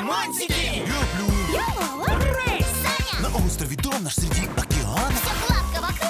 романтики. Люблю Рейс. на острове дом наш среди океана. Все гладко вокруг.